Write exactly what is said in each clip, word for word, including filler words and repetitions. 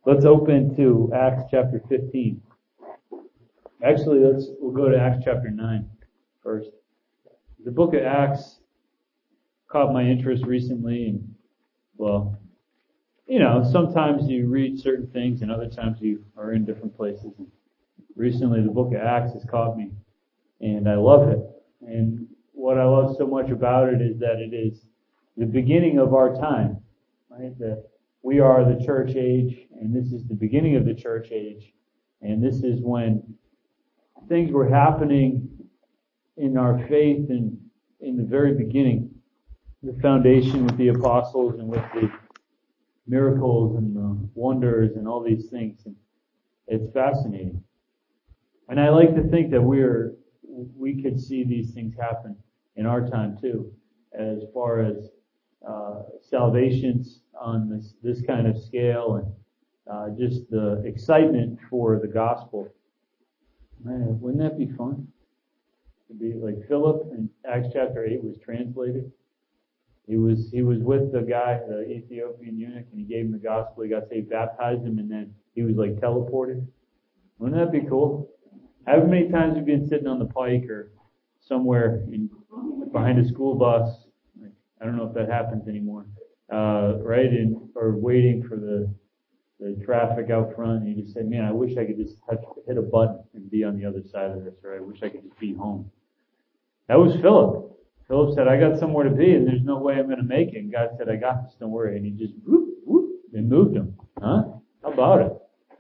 Let's open to Acts chapter fifteen. Actually, let's we'll go to Acts chapter nine first. The book of Acts caught my interest recently, and well, you know, sometimes you read certain things, and other times you are in different places. And recently, the book of Acts has caught me, and I love it. And what I love so much about it is that it is the beginning of our time, right? That we are the church age, and this is the beginning of the church age, and this is when things were happening in our faith and in the very beginning, the foundation with the apostles and with the miracles and the wonders and all these things. And it's fascinating. And I like to think that we're we could see these things happen in our time too, as far as uh, salvations on this this kind of scale, and uh, just the excitement for the gospel. Man, wouldn't that be fun? To be like Philip in Acts chapter eight was translated. He was he was with the guy, the Ethiopian eunuch, and he gave him the gospel. He got saved, baptized him, and then he was like teleported. Wouldn't that be cool? How many times have you been sitting on the pike or somewhere in, behind a school bus? I don't know if that happens anymore, uh, right? And or waiting for the the traffic out front, and you just say, "Man, I wish I could just touch, hit a button and be on the other side of this," or "I wish I could just be home." That was Philip. Philip said, "I got somewhere to be, and there's no way I'm going to make it." And God said, "I got this. Don't worry." And he just whoop whoop and moved him. Huh? How about it?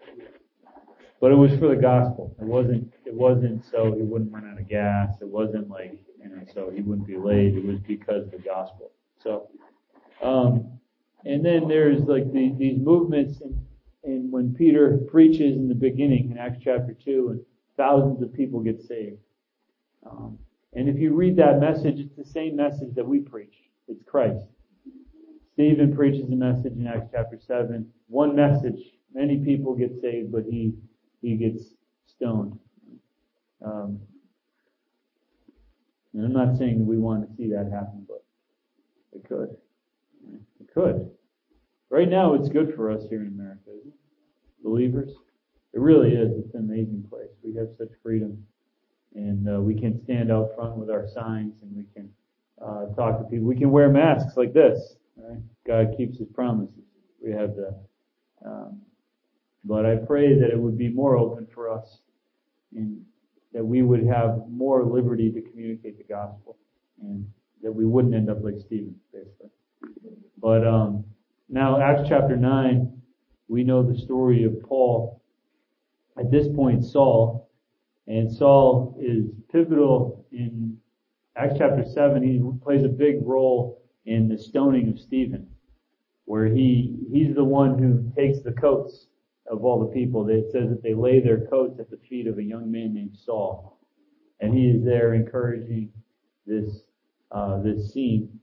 But it was for the gospel. It wasn't. It wasn't so he wouldn't run out of gas. It wasn't like you know, so he wouldn't be late. It was because of the gospel. So, um, and then there's like the, these movements, and, and when Peter preaches in the beginning in Acts chapter two, and thousands of people get saved. Um, and if you read that message, it's the same message that we preach. It's Christ. Stephen preaches a message in Acts chapter seven. One message. Many people get saved, but he he gets stoned. Um, and I'm not saying that we want to see that happen, but it could. It could. Right now, it's good for us here in America, isn't it? Believers. It really is. It's an amazing place. We have such freedom. And uh, we can stand out front with our signs, and we can uh, talk to people. We can wear masks like this. Right? God keeps His promises. We have that. Um, but I pray that it would be more open for us, and that we would have more liberty to communicate the gospel, and that we wouldn't end up like Stephen, basically. But um, now, Acts chapter nine, we know the story of Paul. At this point, Saul. And Saul is pivotal in Acts chapter seven. He plays a big role in the stoning of Stephen, where he he's the one who takes the coats of all the people. It says that they lay their coats at the feet of a young man named Saul, and he is there encouraging this uh, this scene.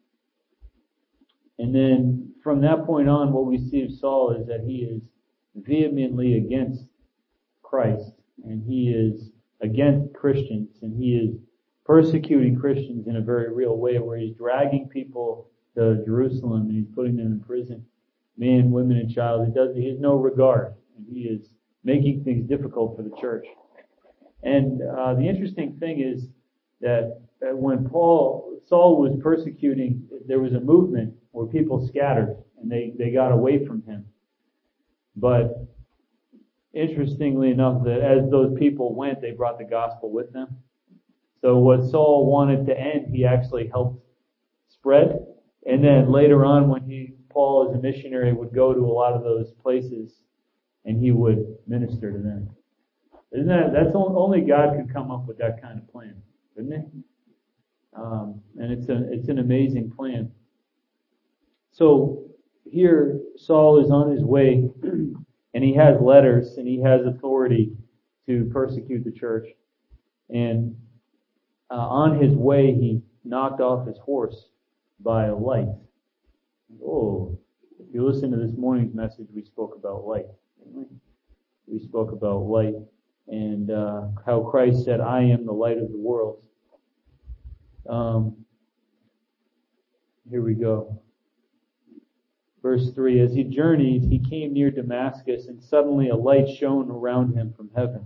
And then from that point on, what we see of Saul is that he is vehemently against Christ, and he is against Christians, and he is persecuting Christians in a very real way, where he's dragging people to Jerusalem and he's putting them in prison, men, women, and child. He does. He has no regard, and he is making things difficult for the church. And uh, the interesting thing is that, that when Paul Saul was persecuting, there was a movement where people scattered and they they got away from him. But interestingly enough, that as those people went, they brought the gospel with them. So what Saul wanted to end, he actually helped spread. And then later on, when he, Paul as a missionary, would go to a lot of those places, and he would minister to them. Isn't that, that's only God could come up with that kind of plan, couldn't he? Um, and it's a, it's an amazing plan. So here, Saul is on his way. And he has letters, and he has authority to persecute the church. And uh, on his way, he knocked off his horse by a light. Oh, if you listen to this morning's message, we spoke about light, didn't we? We spoke about light and uh, how Christ said, "I am the light of the world." Um, here we go. Verse three, as he journeyed, he came near Damascus, and suddenly a light shone around him from heaven.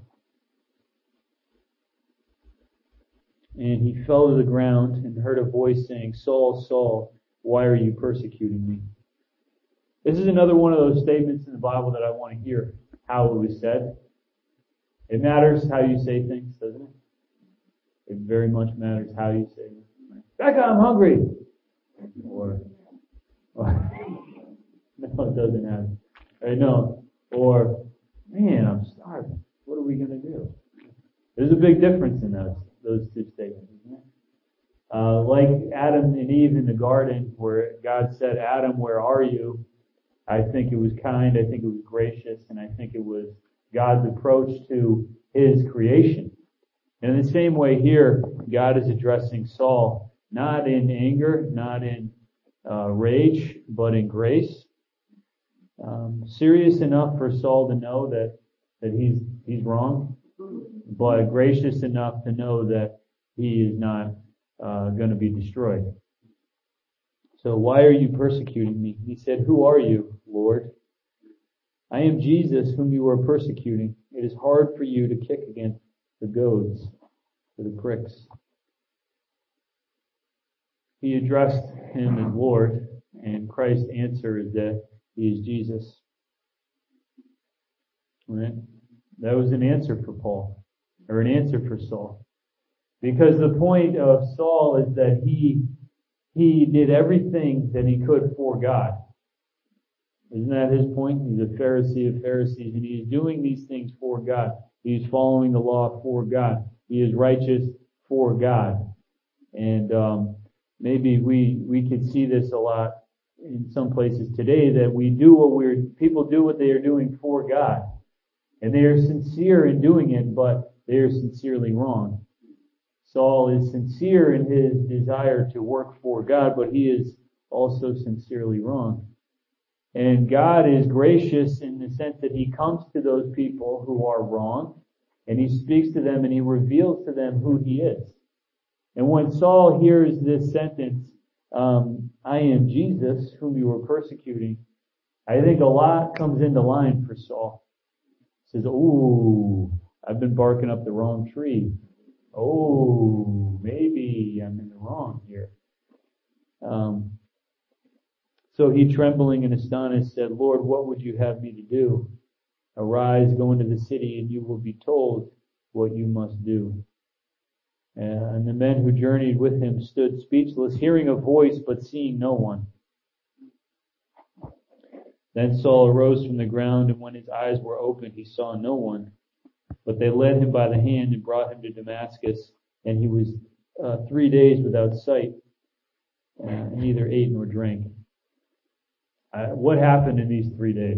And he fell to the ground and heard a voice saying, Saul, Saul, why are you persecuting me? This is another one of those statements in the Bible that I want to hear how it was said. It matters how you say things, doesn't it? It very much matters how you say them. Becca, I'm hungry. Or, or no, it doesn't happen. I know. Or, man, I'm starving. What are we going to do? There's a big difference in those those two statements, isn't it? Uh, like Adam and Eve in the garden, where God said, Adam, where are you? I think it was kind, I think it was gracious, and I think it was God's approach to his creation. And in the same way here, God is addressing Saul, not in anger, not in uh, rage, but in grace. Um, serious enough for Saul to know that, that he's he's wrong, but gracious enough to know that he is not uh, going to be destroyed. So why are you persecuting me? He said, who are you, Lord? I am Jesus whom you are persecuting. It is hard for you to kick against the goads or the pricks. He addressed him as Lord, and Christ's answer is that he is Jesus. Right? That was an answer for Paul, or an answer for Saul. Because the point of Saul is that he he did everything that he could for God. Isn't that his point? He's a Pharisee of Pharisees, and he's doing these things for God. He's following the law for God. He is righteous for God. And um, maybe we we could see this a lot in some places today, that we do what we're people do what they are doing for God, and they are sincere in doing it, but they are sincerely wrong. Saul is sincere in his desire to work for God, but he is also sincerely wrong. And God is gracious in the sense that he comes to those people who are wrong, and he speaks to them and he reveals to them who he is. And when Saul hears this sentence, um, I am Jesus whom you were persecuting, I think a lot comes into line for Saul. He says, ooh, I've been barking up the wrong tree. Oh, maybe I'm in the wrong here. Um, so he, trembling and astonished, said, Lord, what would you have me to do? Arise, go into the city, and you will be told what you must do. And the men who journeyed with him stood speechless, hearing a voice, but seeing no one. Then Saul arose from the ground, and when his eyes were opened, he saw no one. But they led him by the hand and brought him to Damascus, and he was uh, three days without sight, uh, and neither ate nor drank. Uh, what happened in these three days?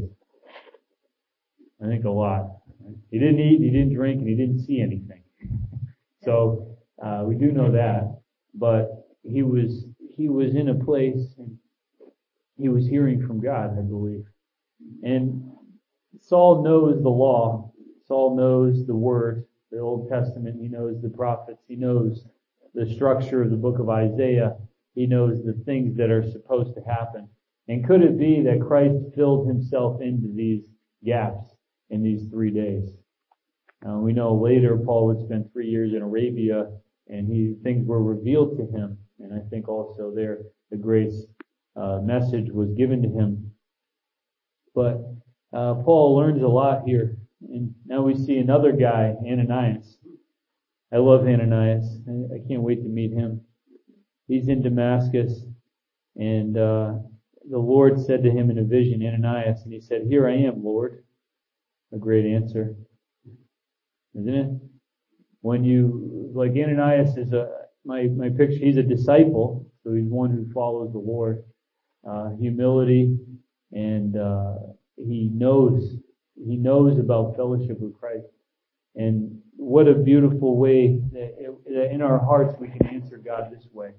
I think a lot. He didn't eat, he didn't drink, and he didn't see anything. So uh, we do know that. But he was he was in a place, and he was hearing from God, I believe. And Saul knows the law. Saul knows the Word, the Old Testament. He knows the prophets. He knows the structure of the book of Isaiah. He knows the things that are supposed to happen. And could it be that Christ filled himself into these gaps in these three days? Uh, we know later Paul would spend three years in Arabia, and he things were revealed to him. And I think also there the grace uh, message was given to him. But uh, Paul learns a lot here. And now we see another guy, Ananias. I love Ananias. I can't wait to meet him. He's in Damascus, and uh, the Lord said to him in a vision, Ananias, and he said, here I am, Lord. A great answer, isn't it? When you, like Ananias is a, my, my picture, he's a disciple, so he's one who follows the Lord. Uh, humility, and uh, he knows He knows about fellowship with Christ. And what a beautiful way that in our hearts we can answer God this way.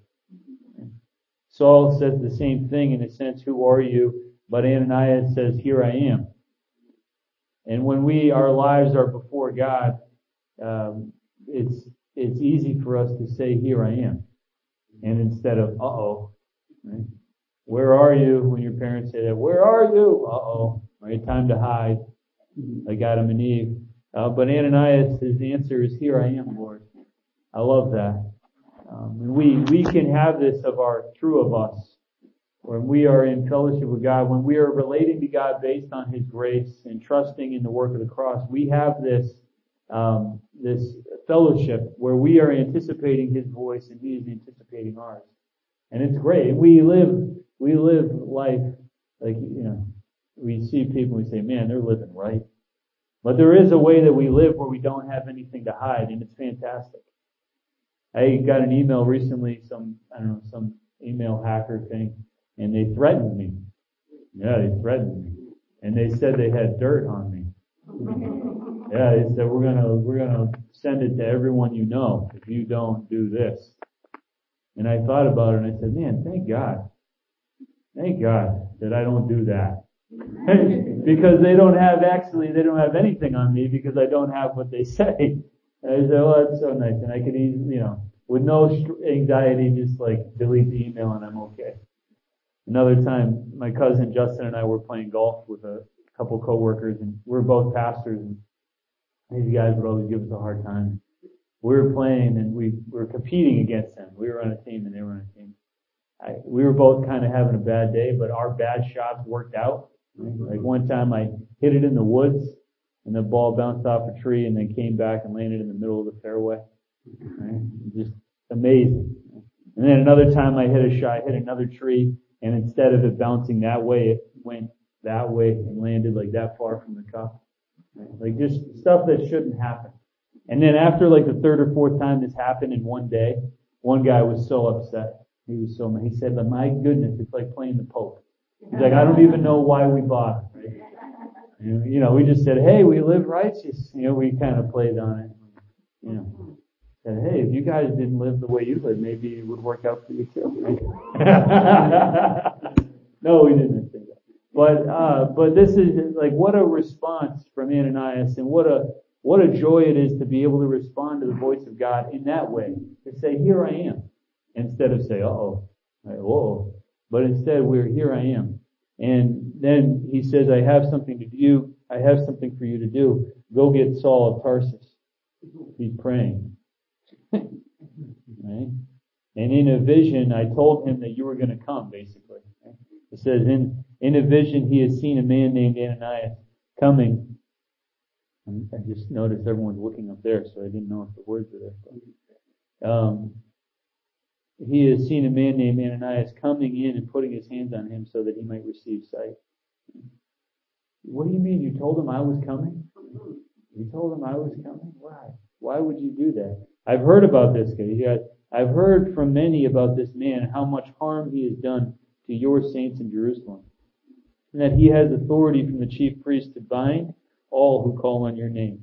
Saul says the same thing in a sense, who are you? But Ananias says, here I am. And when we, our lives are before God, um, it's it's easy for us to say, here I am. And instead of, uh-oh, right? Where are you? When your parents say that, where are you? Uh-oh, right? Time to hide, like Adam and Eve. Uh, but Ananias, his answer is, here I am, Lord. I love that. Um, and we, we can have this of our true of us. When we are in fellowship with God, when we are relating to God based on His grace and trusting in the work of the cross, we have this um, this fellowship where we are anticipating His voice and He is anticipating ours, and it's great. We live we live life like, you know, we see people and we say, man, they're living right. But there is a way that we live where we don't have anything to hide, and it's fantastic. I got an email recently, some I don't know some email hacker thing. And they threatened me. Yeah, they threatened me. And they said they had dirt on me. Yeah, they said we're gonna we're gonna send it to everyone you know if you don't do this. And I thought about it and I said, man, thank God. Thank God that I don't do that. Because they don't have actually they don't have anything on me because I don't have what they say. And I said, oh, that's so nice. And I could easily, you know, with no anxiety, just like delete the email and I'm okay. Another time, my cousin Justin and I were playing golf with a couple coworkers, and we were both pastors, and these guys would always give us a hard time. We were playing, and we were competing against them. We were on a team, and they were on a team. I, we were both kind of having a bad day, but our bad shots worked out. Right? Like one time, I hit it in the woods, and the ball bounced off a tree, and then came back and landed in the middle of the fairway. Right? Just amazing. And then another time, I hit a shot, hit another tree. And instead of it bouncing that way, it went that way and landed like that far from the cup. Right? Like just stuff that shouldn't happen. And then after like the third or fourth time this happened in one day, one guy was so upset. He was so mad. He said, but my goodness, it's like playing the Pope. He's like, I don't even know why we bought it. Right? You know, we just said, hey, we live righteous. You know, we kind of played on it. You know. Said, hey, if you guys didn't live the way you live, maybe it would work out for you too. No, we didn't say that. But uh, but this is like what a response from Ananias, and what a what a joy it is to be able to respond to the voice of God in that way. To say, here I am, instead of say, uh oh, like, whoa. But instead we're here I am. And then he says, I have something to do. I have something for you to do. Go get Saul of Tarsus. He's praying. Right? And in a vision, I told him that you were going to come, basically. Right? It says, in, in a vision, he has seen a man named Ananias coming. And I just noticed everyone's looking up there, so I didn't know if the words were there. But, um, he has seen a man named Ananias coming in and putting his hands on him so that he might receive sight. What do you mean? You told him I was coming? You told him I was coming? Why? Why would you do that? I've heard about this guy. I've heard from many about this man, how much harm he has done to your saints in Jerusalem, and that he has authority from the chief priest to bind all who call on your name.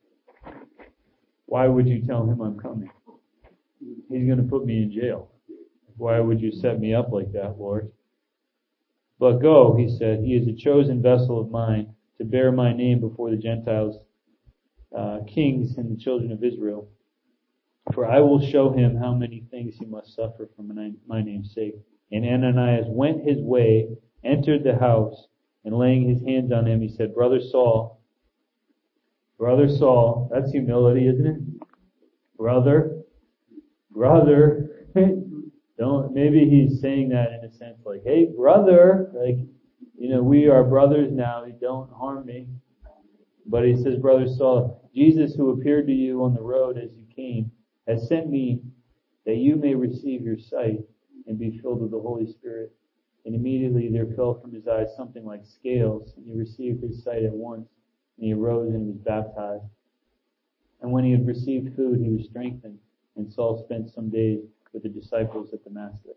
Why would you tell him I'm coming? He's going to put me in jail. Why would you set me up like that, Lord? But go, he said, he is a chosen vessel of mine to bear my name before the Gentiles, uh, kings and the children of Israel. For I will show him how many things he must suffer for my, my name's sake. And Ananias went his way, entered the house, and laying his hands on him, he said, Brother Saul, Brother Saul, that's humility, isn't it? Brother, brother, don't, maybe he's saying that in a sense like, hey, brother, like, you know, we are brothers now, don't harm me. But he says, Brother Saul, Jesus who appeared to you on the road as you came, has sent me that you may receive your sight and be filled with the Holy Spirit. And immediately there fell from his eyes something like scales, and he received his sight at once, and he arose and was baptized. And when he had received food, he was strengthened, and Saul spent some days with the disciples at Damascus.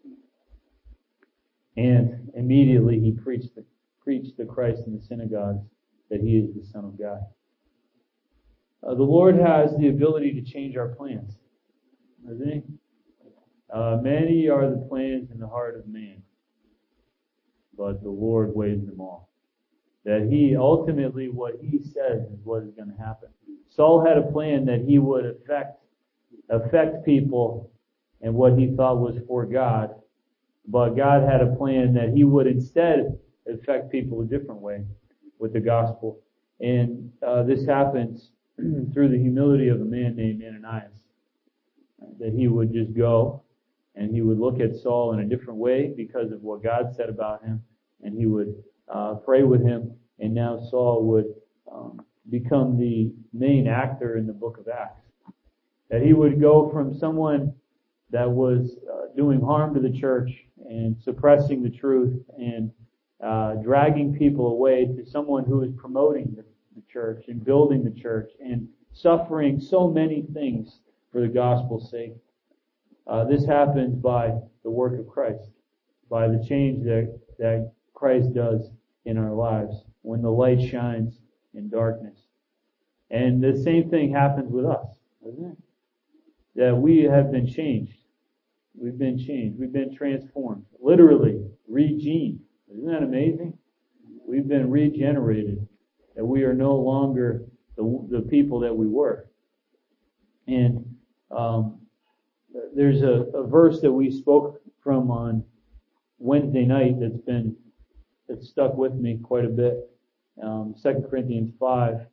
And immediately he preached the, preached the Christ in the synagogues, that he is the Son of God. Uh, the Lord has the ability to change our plans, doesn't he? Uh, many are the plans in the heart of man, but the Lord weighs them all. That he, ultimately, what he says is what is going to happen. Saul had a plan that he would affect, affect people and what he thought was for God, But God had a plan that he would instead affect people a different way with the gospel. And uh, this happens through the humility of a man named Ananias. That he would just go and he would look at Saul in a different way because of what God said about him. And he would uh, pray with him. And now Saul would um, become the main actor in the book of Acts. That he would go from someone that was uh, doing harm to the church and suppressing the truth and uh, dragging people away to someone who is promoting the, the church and building the church and suffering so many things for the gospel's sake. Uh, this happens by the work of Christ, by the change that, that Christ does in our lives when the light shines in darkness. And the same thing happens with us, doesn't it? That we have been changed. We've been changed. We've been transformed. Literally, regened. Isn't that amazing? We've been regenerated. That we are no longer the, the people that we were. And um, there's a, a verse that we spoke from on Wednesday night that's been that's stuck with me quite a bit. Um, Second Corinthians five.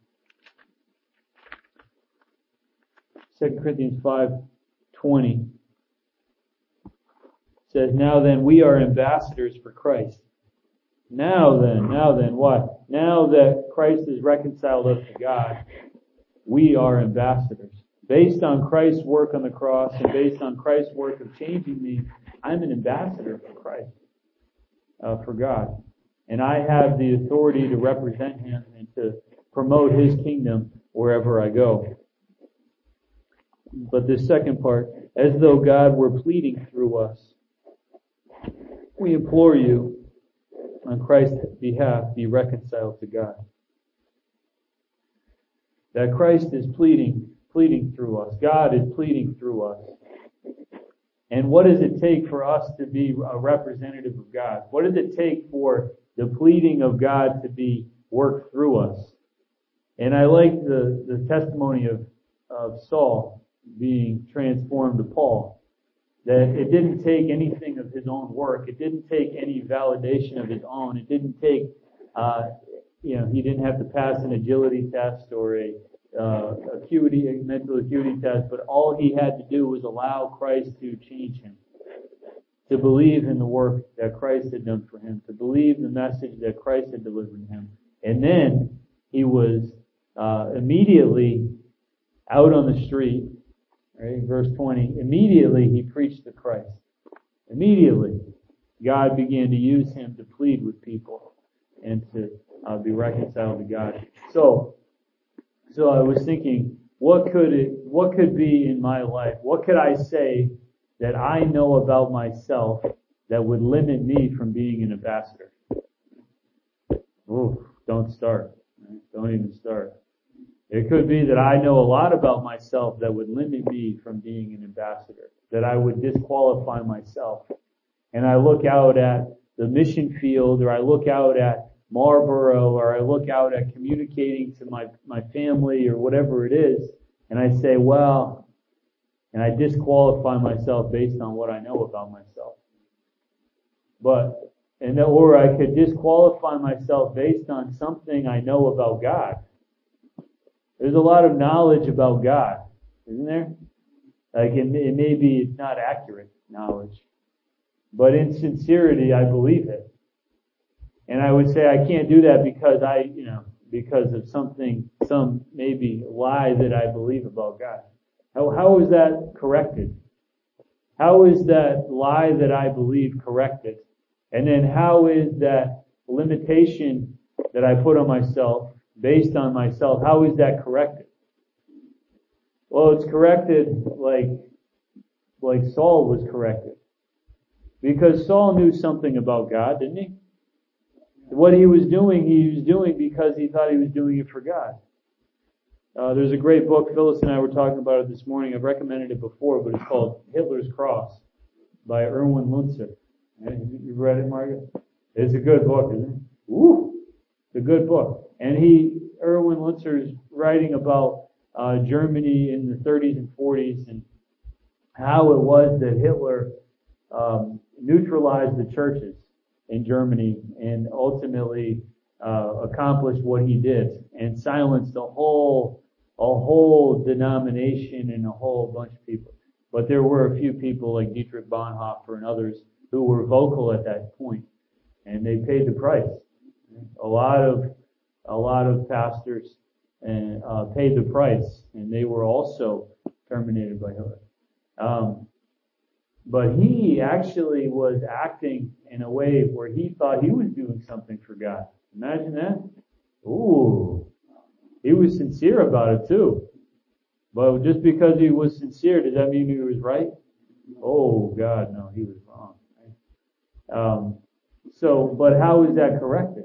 Second Corinthians five twenty says, "Now then, we are ambassadors for Christ." Now then, now then, what? Now that Christ has reconciled us to God, we are ambassadors. Based on Christ's work on the cross and based on Christ's work of changing me, I'm an ambassador for Christ, uh, for God. And I have the authority to represent Him and to promote His kingdom wherever I go. But this second part, as though God were pleading through us, we implore you, on Christ's behalf, be reconciled to God. That Christ is pleading, pleading through us. God is pleading through us. And what does it take for us to be a representative of God? What does it take for the pleading of God to be worked through us? And I like the, the testimony of, of Saul being transformed to Paul. That it didn't take anything of his own work. It didn't take any validation of his own. It didn't take, uh, you know, he didn't have to pass an agility test or a uh, acuity, a mental acuity test, but all he had to do was allow Christ to change him, to believe in the work that Christ had done for him, to believe the message that Christ had delivered to him. And then he was uh, immediately out on the street. Right, verse twenty, immediately he preached to Christ. Immediately, God began to use him to plead with people and to uh, be reconciled to God. So, so I was thinking, what could it, what could be in my life? What could I say that I know about myself that would limit me from being an ambassador? Ooh, don't start. Right? Don't even start. It could be that I know a lot about myself that would limit me from being an ambassador, that I would disqualify myself. And I look out at the mission field, or I look out at Marlboro, or I look out at communicating to my, my family, or whatever it is, and I say, well, and I disqualify myself based on what I know about myself. But, and or I could disqualify myself based on something I know about God. There's a lot of knowledge about God, isn't there? Like it, it may be it's not accurate knowledge, but in sincerity, I believe it. And I would say I can't do that because I, you know, because of something, some maybe lie that I believe about God. How how is that corrected? How is that lie that I believe corrected? And then how is that limitation that I put on myself, based on myself, how is that corrected? Well, it's corrected like, like Saul was corrected. Because Saul knew something about God, didn't he? What he was doing, he was doing because he thought he was doing it for God. Uh, there's a great book, Phyllis and I were talking about it this morning. I've recommended it before, but it's called Hitler's Cross by Erwin Lutzer. You've read it, Margaret? It's a good book, isn't it? Woo! It's a good book. And he, Erwin Lutzer, is writing about uh, Germany in the thirties and forties and how it was that Hitler um, neutralize the churches in Germany and ultimately uh, accomplish what he did and silence the whole, a whole denomination and a whole bunch of people. But there were a few people like Dietrich Bonhoeffer and others who were vocal at that point, and they paid the price. A lot of a lot of pastors and uh, paid the price, and they were also terminated by Hitler. Um, but he actually was acting in a way where he thought he was doing something for God. Imagine that. Ooh, he was sincere about it too. But just because he was sincere, does that mean he was right? Oh God, no, he was wrong. Um, so, but how is that corrected?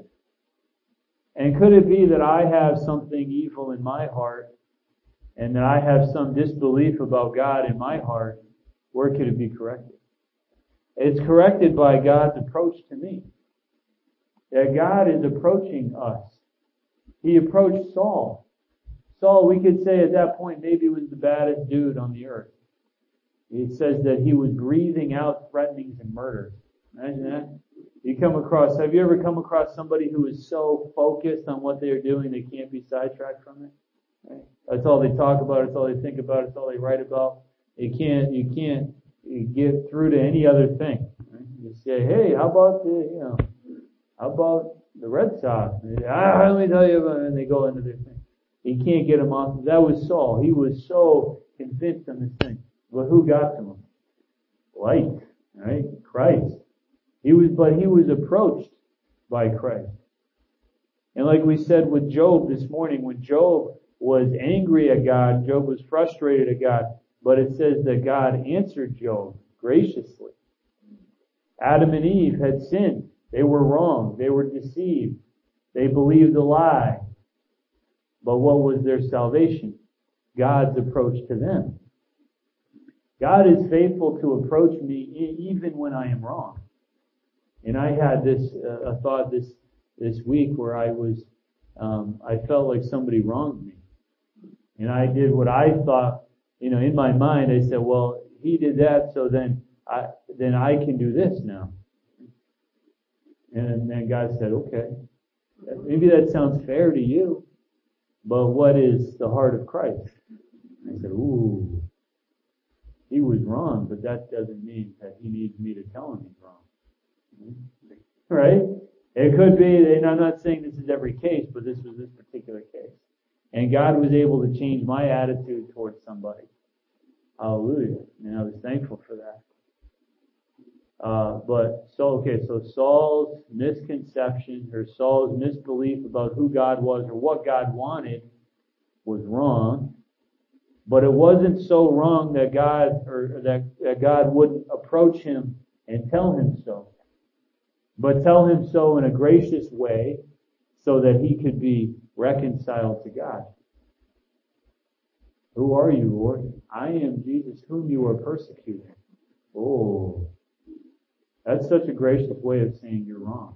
And could it be that I have something evil in my heart and that I have some disbelief about God in my heart? Where could it be corrected? It's corrected by God's approach to me. That God is approaching us. He approached Saul. Saul, we could say at that point, maybe was the baddest dude on the earth. It says that he was breathing out threatenings and murders. Imagine that. You come across, have you ever come across somebody who is so focused on what they're doing they can't be sidetracked from it? Right? That's all they talk about, it's all they think about, it's all they write about. You can't, you can't get through to any other thing. Right? You say, hey, how about the, you know, how about the Red Sox? Ah, let me tell you about it, and they go into their thing. He can't get him off. That was Saul. He was so convinced on this thing. But who got to him? Light, right? Christ. He was, but he was approached by Christ. And like we said with Job this morning, when Job was angry at God, Job was frustrated at God, but it says that God answered Job graciously. Adam and Eve had sinned. They were wrong. They were deceived. They believed a lie. But what was their salvation? God's approach to them. God is faithful to approach me even when I am wrong. And I had this uh, a thought this this week where I was um, I felt like somebody wronged me, and I did what I thought. You know, in my mind, I said, "Well, he did that, so then I then I can do this now." And then God said, "Okay, maybe that sounds fair to you, but what is the heart of Christ?" And I said, "Ooh, he was wrong, but that doesn't mean that he needs me to tell him he's wrong." Right? It could be, and I'm not saying this is every case, but this was this particular case. And God was able to change my attitude towards somebody. Hallelujah. And I was thankful for that. Uh, but, so, okay, so Saul's misconception, or Saul's misbelief about who God was, or what God wanted, was wrong. But it wasn't so wrong that God, or that, that God wouldn't approach him and tell him so. But tell him so in a gracious way so that he could be reconciled to God. Who are you, Lord? I am Jesus whom you are persecuting. Oh, that's such a gracious way of saying you're wrong.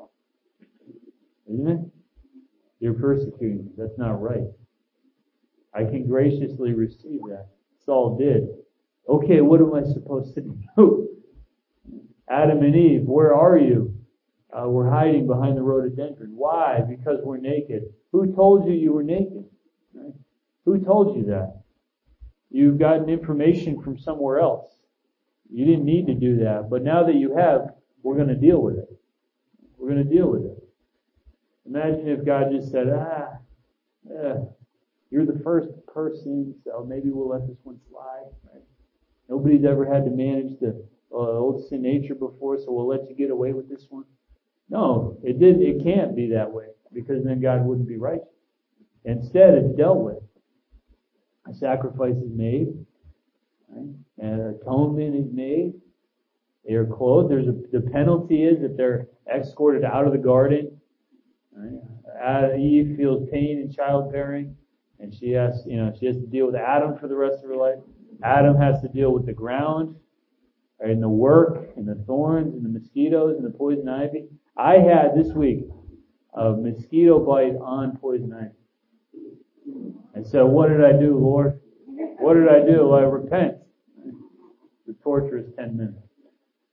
Isn't it? You're persecuting me. That's not right. I can graciously receive that. Saul did. Okay, what am I supposed to do? Adam and Eve, where are you? Uh, we're hiding behind the rhododendron. Why? Because we're naked. Who told you you were naked? Right? Who told you that? You've gotten information from somewhere else. You didn't need to do that. But now that you have, we're going to deal with it. We're going to deal with it. Imagine if God just said, ah, eh, you're the first person, so maybe we'll let this one slide. Right? Nobody's ever had to manage the uh, old sin nature before, so we'll let you get away with this one. No, it didn't. It can't be that way, because then God wouldn't be righteous. Instead, it's dealt with. A sacrifice is made, right? And atonement is made. They are clothed. There's a, the penalty is that they're escorted out of the garden. Right? Eve feels pain in childbearing, and she has, you know, she has to deal with Adam for the rest of her life. Adam has to deal with the ground, right, and the work, and the thorns, and the mosquitoes, and the poison ivy. I had this week a mosquito bite on poison ivy. And so what did I do, Lord? What did I do? I repent. The torture is ten minutes.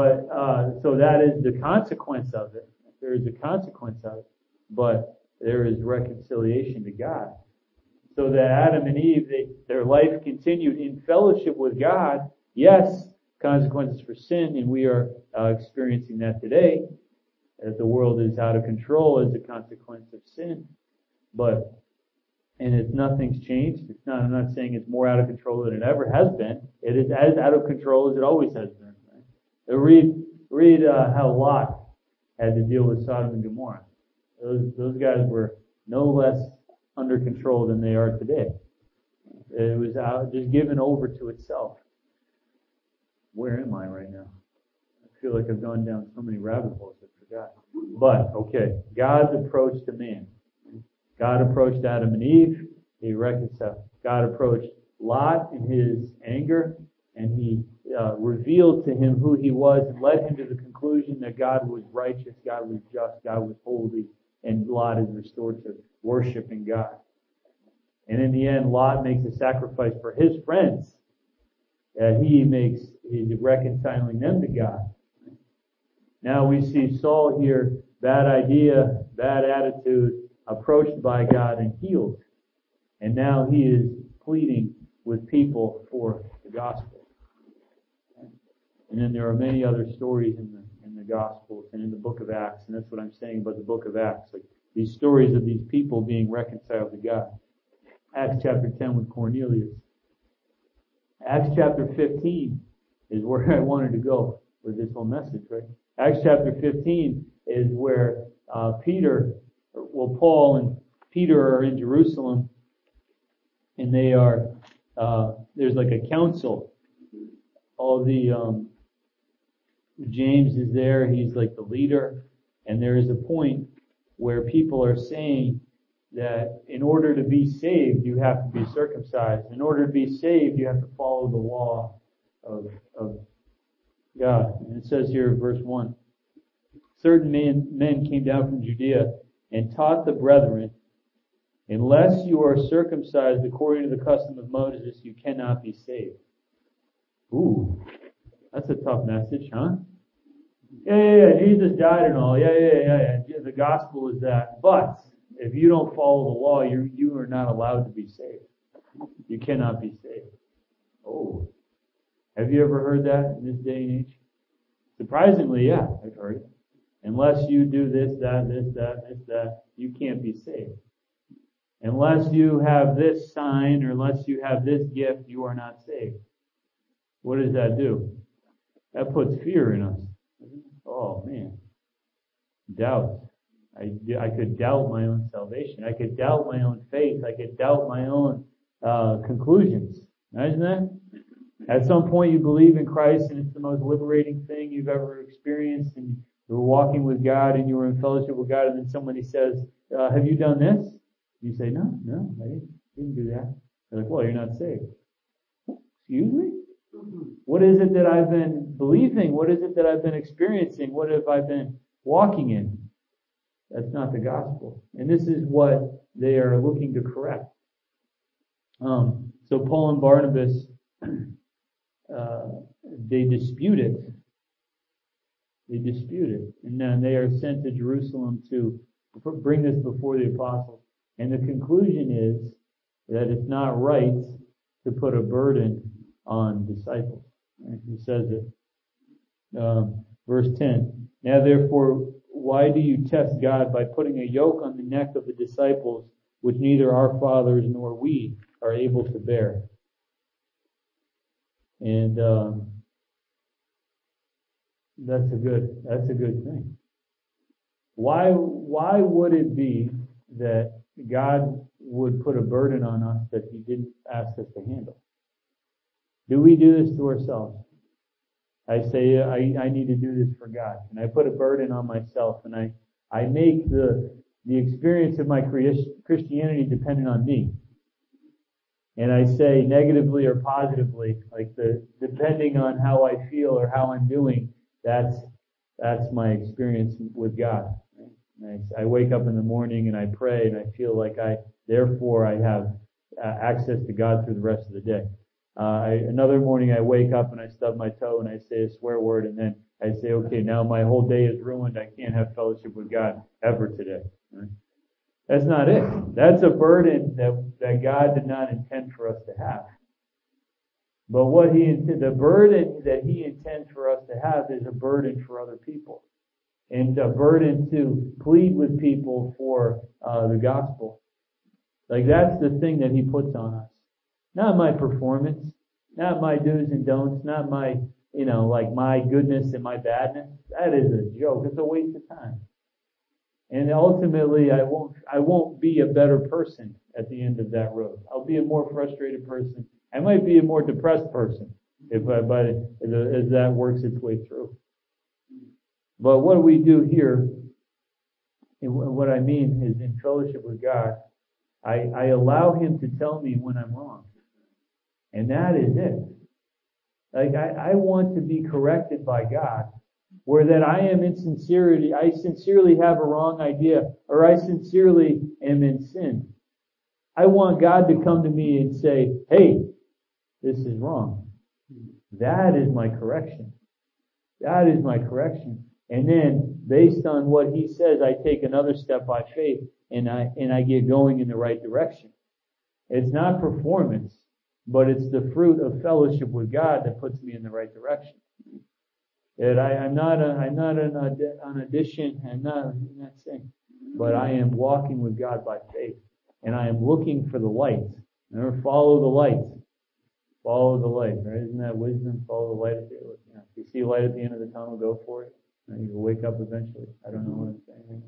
But, uh, so that is the consequence of it. There is a consequence of it. But there is reconciliation to God. So that Adam and Eve, they, their life continued in fellowship with God. Yes, consequences for sin, and we are uh, experiencing that today, as the world is out of control as a consequence of sin. But, and it's nothing's changed. It's not, I'm not saying it's more out of control than it ever has been. It is as out of control as it always has been. Right? Read, read uh, how Lot had to deal with Sodom and Gomorrah. Those, those guys were no less under control than they are today. It was out, just given over to itself. Where am I right now? I feel like I've gone down so many rabbit holes I forgot. But, okay, God's approach to man. God approached Adam and Eve. He reconciled. God approached Lot in his anger, and he uh, revealed to him who he was and led him to the conclusion that God was righteous, God was just, God was holy, and Lot is restored to worshiping God. And in the end, Lot makes a sacrifice for his friends. Uh, he makes, he's reconciling them to God. Now we see Saul here, bad idea, bad attitude, approached by God and healed. And now he is pleading with people for the gospel. And then there are many other stories in the in the Gospels and in the book of Acts, and that's what I'm saying about the book of Acts. Like these stories of these people being reconciled to God. Acts chapter ten with Cornelius. Acts chapter fifteen is where I wanted to go with this whole message, right? Acts chapter fifteen is where uh, Peter, well, Paul and Peter are in Jerusalem, and they are, uh, there's like a council. All the, um, James is there, he's like the leader, and there is a point where people are saying that in order to be saved, you have to be circumcised. In order to be saved, you have to follow the law of, of God. And it says here in verse one, certain men, men came down from Judea and taught the brethren, unless you are circumcised according to the custom of Moses, you cannot be saved. Ooh, that's a tough message, huh? Yeah, yeah, yeah, Jesus died and all. Yeah, yeah, yeah, yeah. The gospel is that. But if you don't follow the law, you you are not allowed to be saved. You cannot be saved. Oh, have you ever heard that in this day and age? Surprisingly, yeah, I've heard it. Unless you do this, that, this, that, this, that, you can't be saved. Unless you have this sign or unless you have this gift, you are not saved. What does that do? That puts fear in us. Oh, man. Doubt. I, I could doubt my own salvation. I could doubt my own faith. I could doubt my own uh, conclusions. Imagine that? At some point you believe in Christ and it's the most liberating thing you've ever experienced, and you were walking with God and you were in fellowship with God, and then somebody says, uh, have you done this? You say, no, no, I didn't, didn't do that. They're like, well, you're not saved. Excuse me? What is it that I've been believing? What is it that I've been experiencing? What have I been walking in? That's not the gospel. And this is what they are looking to correct. Um, so Paul and Barnabas, uh, they dispute it. They dispute it. And then they are sent to Jerusalem to bring this before the apostles. And the conclusion is that it's not right to put a burden on disciples. Right? He says it. Um, verse ten. Now therefore, why do you test God by putting a yoke on the neck of the disciples, which neither our fathers nor we are able to bear? And um, that's a good that's a good thing. Why why would it be that God would put a burden on us that He didn't ask us to handle? Do we do this to ourselves? I say I, I need to do this for God, and I put a burden on myself, and I I make the the experience of my Christianity dependent on me. And I say negatively or positively, like the depending on how I feel or how I'm doing, that's that's my experience with God. I, I wake up in the morning and I pray, and I feel like I therefore I have uh, access to God through the rest of the day. Uh, I, another morning I wake up and I stub my toe and I say a swear word, and then I say, okay, now my whole day is ruined. I can't have fellowship with God ever today. Right? That's not it. That's a burden that, that God did not intend for us to have. But what he the burden that he intends for us to have is a burden for other people. And a burden to plead with people for uh, the gospel. Like that's the thing that he puts on us. Not my performance, not my do's and don'ts, not my, you know, like my goodness and my badness. That is a joke. It's a waste of time. And ultimately, I won't, I won't be a better person at the end of that road. I'll be a more frustrated person. I might be a more depressed person if I, but as that works its way through. But what we do here, and what I mean is in fellowship with God, I, I allow him to tell me when I'm wrong. And that is it. Like I, I want to be corrected by God, where that I am in sincerity, I sincerely have a wrong idea, or I sincerely am in sin. I want God to come to me and say, hey, this is wrong. That is my correction. That is my correction. And then, based on what he says, I take another step by faith, and I and I get going in the right direction. It's not performance, but it's the fruit of fellowship with God that puts me in the right direction. That I, I'm not a, I'm not an, an addition, I'm not, I'm not saying, but I am walking with God by faith, and I am looking for the light. Remember, follow the light. Follow the light, right? Isn't that wisdom? Follow the light. At the, you know, if you see a light at the end of the tunnel, go for it. You will wake up eventually. I don't know what I'm saying.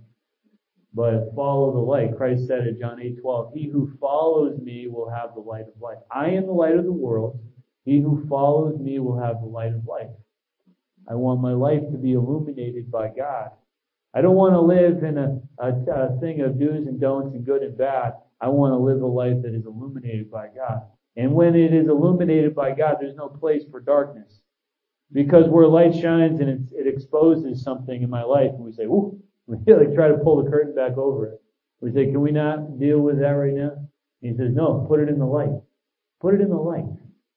But follow the light. Christ said in John eight twelve, he who follows me will have the light of life. I am the light of the world. He who follows me will have the light of life. I want my life to be illuminated by God. I don't want to live in a, a, a thing of do's and don'ts and good and bad. I want to live a life that is illuminated by God. And when it is illuminated by God, there's no place for darkness. Because where light shines and it, it exposes something in my life, and we say, ooh, we like try to pull the curtain back over it. We say, can we not deal with that right now? And he says, no, put it in the light. Put it in the light.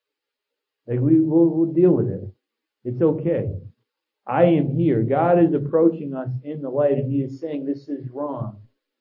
Like we, we'll, we'll deal with it. It's okay. I am here. God is approaching us in the light, and he is saying this is wrong.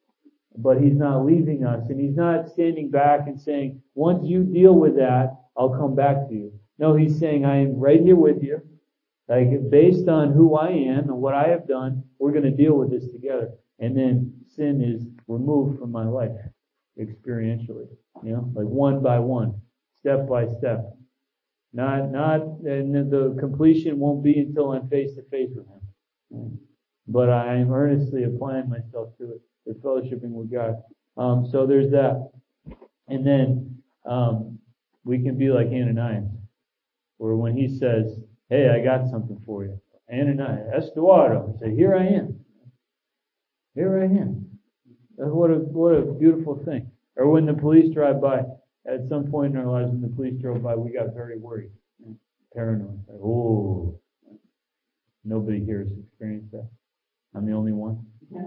But he's not leaving us, and he's not standing back and saying, once you deal with that, I'll come back to you. No, he's saying, I am right here with you. Like, based on who I am and what I have done, we're going to deal with this together. And then sin is removed from my life, experientially. You know, like one by one, step by step. Not, not, and the completion won't be until I'm face to face with him. But I am earnestly applying myself to it, to fellowshipping with God. Um, so there's that. And then, um, we can be like Ananias, where when he says, hey, I got something for you. Ananias, Estuardo, I say, here I am. Here I am. What a, what a beautiful thing. Or when the police drive by, at some point in our lives when the police drove by, we got very worried, paranoid. Like, oh, nobody here has experienced that. I'm the only one.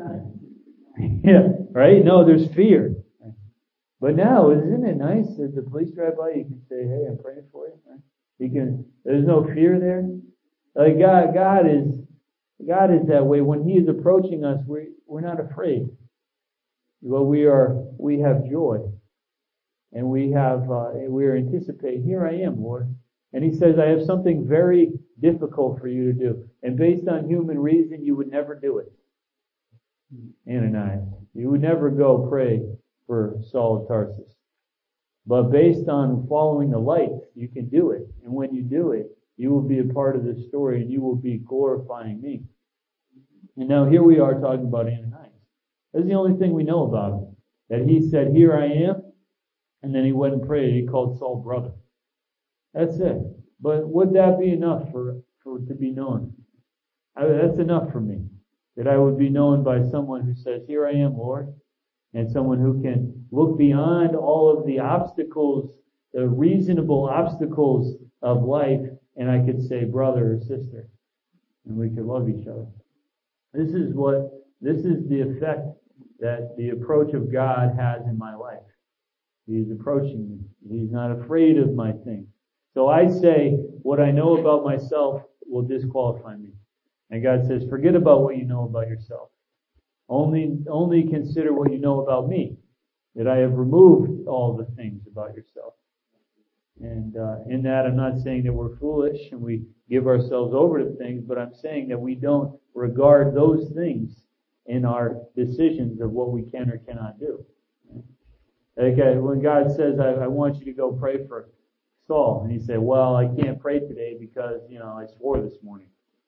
Yeah, yeah, right? No, there's fear. But now, isn't it nice that the police drive by, you can say, hey, I'm praying for you. Right? You can. There's no fear there. Like God, God is, God is that way. When he is approaching us, we we're not afraid. Well, we are. We have joy. And we have, uh, we are anticipating, here I am, Lord. And he says, I have something very difficult for you to do. And based on human reason, you would never do it. Ananias, you would never go pray for Saul of Tarsus. But based on following the light, you can do it. And when you do it, you will be a part of this story and you will be glorifying me. And now here we are talking about Ananias. That's the only thing we know about him. That he said, here I am. And then he went and prayed. He called Saul brother. That's it. But would that be enough for, for to be known? I, that's enough for me. That I would be known by someone who says, here I am, Lord. And someone who can look beyond all of the obstacles, the reasonable obstacles of life, and I could say brother or sister. And we could love each other. This is what, this is the effect that the approach of God has in my life. He's approaching me. He's not afraid of my thing. So I say what I know about myself will disqualify me. And God says, forget about what you know about yourself. Only, only consider what you know about me, that I have removed all the things about yourself. And uh, in that, I'm not saying that we're foolish and we give ourselves over to things, but I'm saying that we don't regard those things in our decisions of what we can or cannot do. Like uh, when God says, I, I want you to go pray for Saul, and you say, well, I can't pray today because, you know, I swore this morning.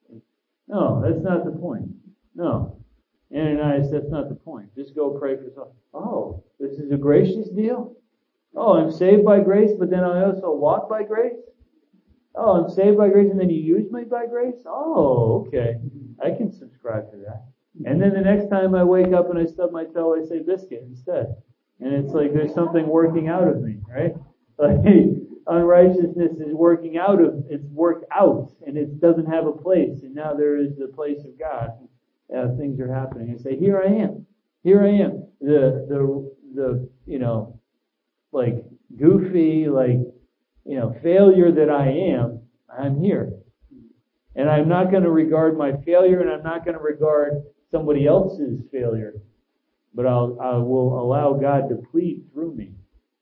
No, that's not the point. No. Ananias, that's not the point. Just go pray for Saul. Oh, this is a gracious deal? Oh, I'm saved by grace, but then I also walk by grace? Oh, I'm saved by grace and then you use me by grace? Oh, okay. I can subscribe to that. And then the next time I wake up and I stub my toe, I say biscuit instead. And it's like there's something working out of me, right? Like unrighteousness is working out of, it's worked out and it doesn't have a place. And now there is the place of God. Uh, things are happening. I say, here I am. Here I am. The, the, the, you know, like goofy, like, you know, failure that I am, I'm here. And I'm not going to regard my failure and I'm not going to regard somebody else's failure, but I'll, I will allow God to plead through me.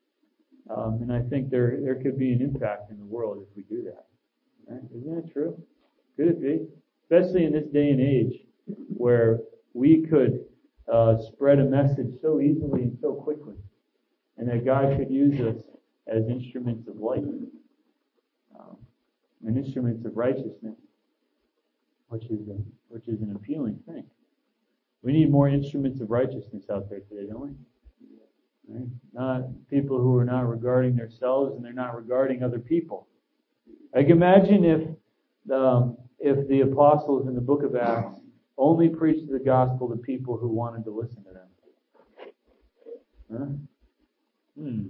Um, and I think there, there could be an impact in the world if we do that. Right? Isn't that true? Could it be? Especially in this day and age where we could uh, spread a message so easily and so quickly. And that God could use us as instruments of light, um, and instruments of righteousness, which is a, which is an appealing thing. We need more instruments of righteousness out there today, don't we? Right? Not people who are not regarding themselves and they're not regarding other people. Like imagine if um, if the apostles in the book of Acts only preached the gospel to people who wanted to listen to them. Huh? Hmm.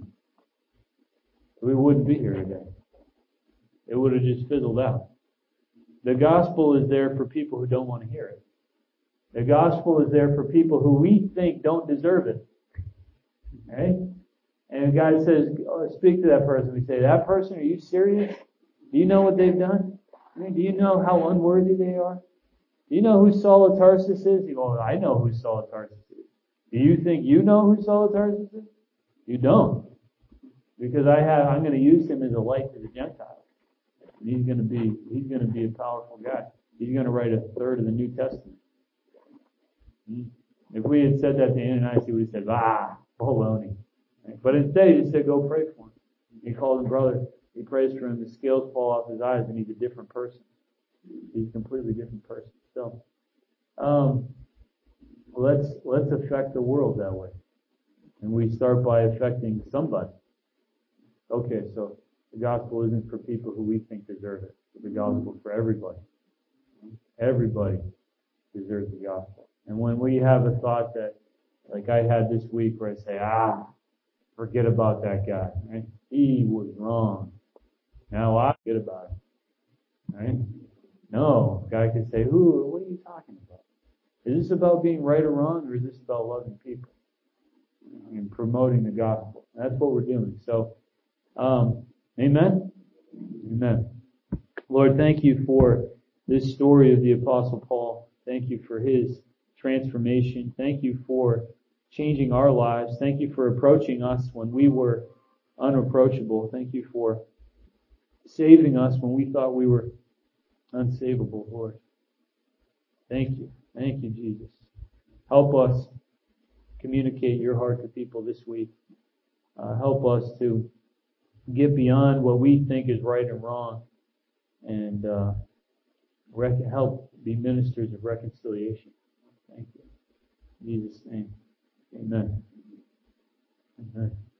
We wouldn't be here today. It would have just fizzled out. The gospel is there for people who don't want to hear it. The gospel is there for people who we think don't deserve it. Right? And God says, oh, speak to that person. We say, that person, are you serious? Do you know what they've done? I mean, do you know how unworthy they are? Do you know who Saul of Tarsus is? Well, I know who Saul of Tarsus is. Do you think you know who Saul of Tarsus is? You don't. Because I have, I'm going to use him as a light to the Gentiles. And he's going to be, he's going to be a powerful guy. He's going to write a third of the New Testament. If we had said that to Ananias, he would have said, ah, baloney. But instead, he just said, go pray for him. He called him brother. He prays for him. The scales fall off his eyes, and he's a different person. He's a completely different person. So, um, let's let's affect the world that way, and we start by affecting somebody. Okay, so the gospel isn't for people who we think deserve it. But the gospel is for everybody. Everybody deserves the gospel. And when we have a thought that, like I had this week, where I say, ah, forget about that guy. Right? He was wrong. Now I forget about it. Right? No, a guy could say, who? What are you talking about? Is this about being right or wrong, or is this about loving people and promoting the gospel? That's what we're doing. So, um, amen? Amen. Lord, thank you for this story of the Apostle Paul. Thank you for his transformation. Thank you for changing our lives. Thank you for approaching us when we were unapproachable. Thank you for saving us when we thought we were unsavable, Lord. Thank you. Thank you, Jesus. Help us communicate your heart to people this week. Uh, help us to get beyond what we think is right and wrong and uh, rec- help be ministers of reconciliation. Thank you. In Jesus' name. Amen. Amen.